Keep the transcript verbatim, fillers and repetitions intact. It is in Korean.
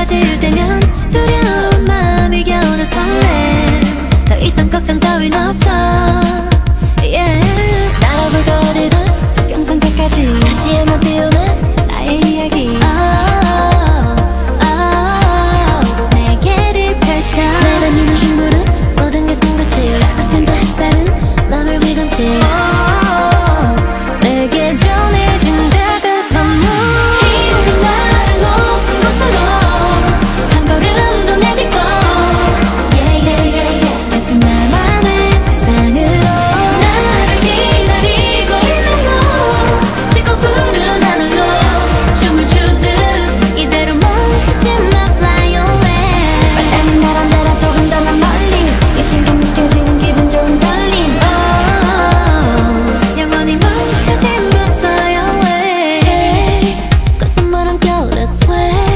맞을 때면 두려운 마음이 겨우는 설레. 더 이상 걱정 따윈 없어. yeah. 날아볼 거리들 수평선 끝까지 다시 한번 띄우는 나의 이야기. oh, oh. 내게를 펼쳐 내가 미는 흰구름 모든 게 꿈같이 따뜻한 저 햇살은 맘을 위감지. oh, 내게 전해준 작은 선물. 힘든 나를 높은 곳으로 한 걸음 더 내딛고 yeah, yeah, yeah, yeah. 다시 나만의 세상으로 나를 기다리고 있는 너 지고 푸른 하늘로 춤을 추듯 이대로 멈추지 마 fly away. 빨리 바람대로 조금 더 난 멀리 이 순간 느껴지는 기분 좋은 떨림. oh, 영원히 멈추지 마 fly away. Cause I'm what I'm going to sway.